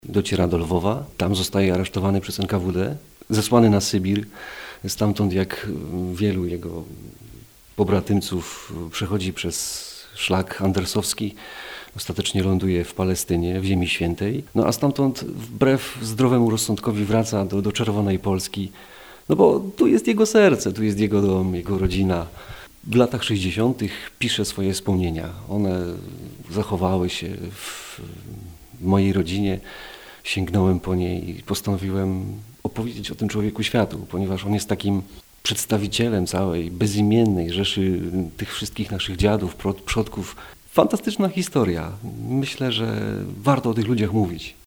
Dociera do Lwowa, tam zostaje aresztowany przez NKWD, zesłany na Sybir. Stamtąd, jak wielu jego pobratymców, przechodzi przez szlak andersowski, ostatecznie ląduje w Palestynie, w Ziemi Świętej. No a stamtąd wbrew zdrowemu rozsądkowi wraca do Czerwonej Polski, no bo tu jest jego serce, tu jest jego dom, jego rodzina. W latach 60. pisze swoje wspomnienia. One zachowały się w mojej rodzinie. Sięgnąłem po nie i postanowiłem opowiedzieć o tym człowieku światu, ponieważ on jest takim przedstawicielem całej bezimiennej rzeszy tych wszystkich naszych dziadów, przodków. Fantastyczna historia. Myślę, że warto o tych ludziach mówić.